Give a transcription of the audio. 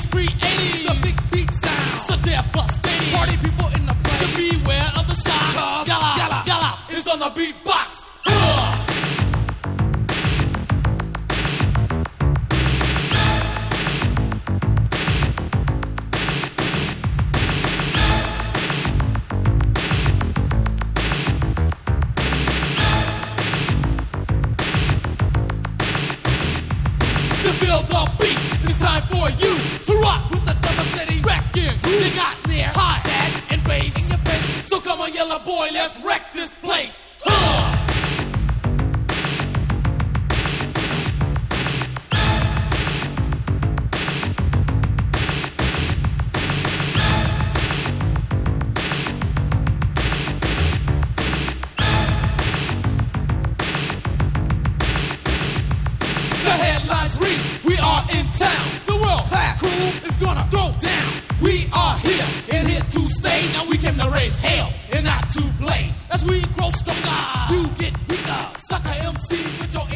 He's creating the big beat sound, so devastating. Party people in the place, to beware of the shock. Gala, gala is on the beatbox. To feel the beat, it's time for you to rock with the double steady wrecking. You got snare, hi-hat, and bass in your face. So come on, yellow boy, let's wreck this place. The headlines read, we are in town. The world class crew is gonna throw down. We are here and here to stay. Now we came to raise hell and not to play. As we grow stronger, you get weaker. Sucker MC with your